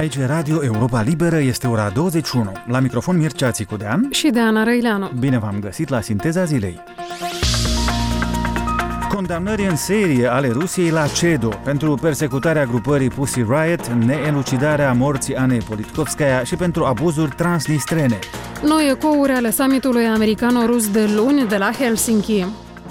Aici Radio Europa Liberă, este ora 21. La microfon Mircea Țicudean și Deana Răileanu. Bine v-am găsit la Sinteza Zilei. Condamnări în serie ale Rusiei la CEDO pentru persecutarea grupării Pussy Riot, neelucidarea morții Anei Politkovskaya și pentru abuzuri transnistrene. Noi ecouri ale summitului americano-rus de luni de la Helsinki.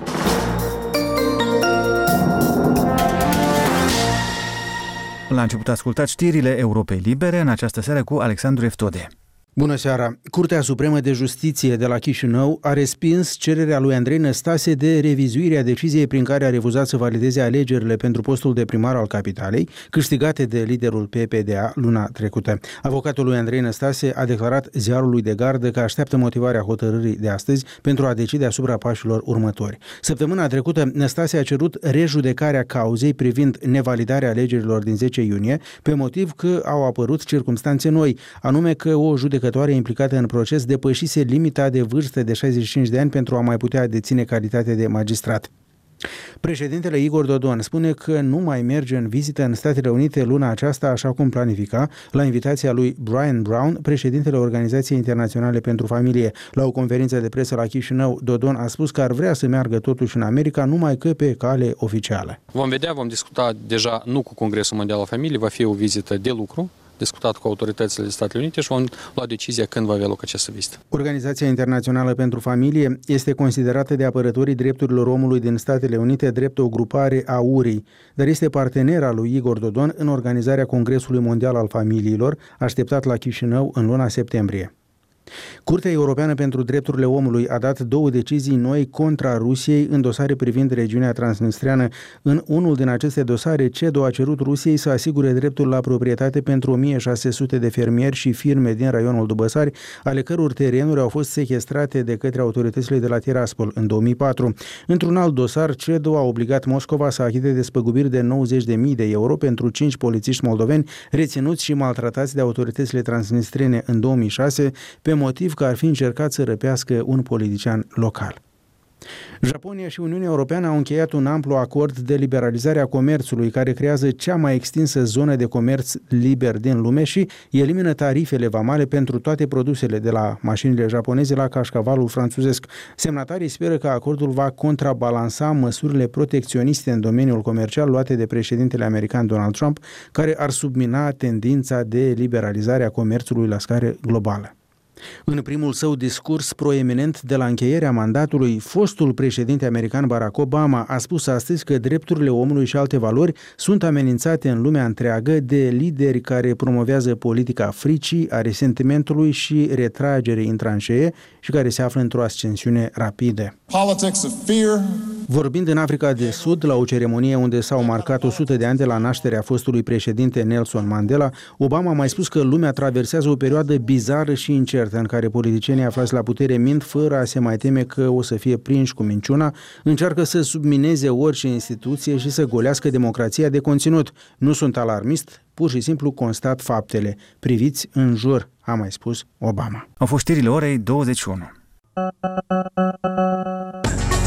La început ascultați știrile Europei Libere, în această seară cu Alexandru Eftode. Bună seara! Curtea Supremă de Justiție de la Chișinău a respins cererea lui Andrei Năstase de revizuire a deciziei prin care a refuzat să valideze alegerile pentru postul de primar al capitalei, câștigate de liderul PPDA luna trecută. Avocatul lui Andrei Năstase a declarat ziarului de gardă că așteaptă motivarea hotărârii de astăzi pentru a decide asupra pașilor următori. Săptămâna trecută, Năstase a cerut rejudecarea cauzei privind nevalidarea alegerilor din 10 iunie, pe motiv că au apărut circumstanțe noi, anume că o judecătoare implicată în proces depășise limita de vârstă de 65 de ani pentru a mai putea deține calitatea de magistrat. Președintele Igor Dodon spune că nu mai merge în vizită în Statele Unite luna aceasta așa cum planifica, la invitația lui Brian Brown, președintele Organizației Internaționale pentru Familie. La o conferință de presă la Chișinău, Dodon a spus că ar vrea să meargă totuși în America, numai că pe cale oficială. Vom vedea, vom discuta deja nu cu Congresul Mondial al Familiei, va fi o vizită de lucru, discutat cu autoritățile din Statele Unite și vom lua decizia când va avea loc această vizită. Organizația Internațională pentru Familie este considerată de apărătorii drepturilor omului din Statele Unite drept o grupare a URI, dar este partenera lui Igor Dodon în organizarea Congresului Mondial al Familiilor, așteptat la Chișinău în luna septembrie. Curtea Europeană pentru Drepturile Omului a dat 2 decizii noi contra Rusiei în dosare privind regiunea transnistreană. În unul din aceste dosare, CEDO a cerut Rusiei să asigure dreptul la proprietate pentru 1600 de fermieri și firme din raionul Dubăsari, ale căror terenuri au fost sechestrate de către autoritățile de la Tiraspol în 2004. Într-un alt dosar, CEDO a obligat Moscova să achite despăgubiri de 90.000 de euro pentru 5 polițiști moldoveni reținuți și maltratați de autoritățile transnistrene în 2006, pe motiv că ar fi încercat să răpească un politician local. Japonia și Uniunea Europeană au încheiat un amplu acord de liberalizare a comerțului care creează cea mai extinsă zonă de comerț liber din lume și elimină tarifele vamale pentru toate produsele, de la mașinile japoneze la cașcavalul franțuzesc. Semnatarii speră că acordul va contrabalansa măsurile protecționiste în domeniul comercial luate de președintele american Donald Trump, care ar submina tendința de liberalizare a comerțului la scară globală. În primul său discurs proeminent de la încheierea mandatului, fostul președinte american Barack Obama a spus astăzi că drepturile omului și alte valori sunt amenințate în lumea întreagă de lideri care promovează politica fricii, a resentimentului și retragerii în tranșee și care se află într-o ascensiune rapidă. Vorbind în Africa de Sud, la o ceremonie unde s-au marcat 100 de ani de la nașterea fostului președinte Nelson Mandela, Obama a mai spus că lumea traversează o perioadă bizară și incertă în care politicienii aflați la putere mint fără a se mai teme că o să fie prinși cu minciuna, încearcă să submineze orice instituție și să golească democrația de conținut. Nu sunt alarmist, pur și simplu constat faptele. Priviți în jur, a mai spus Obama. Au fost știrile orei 21.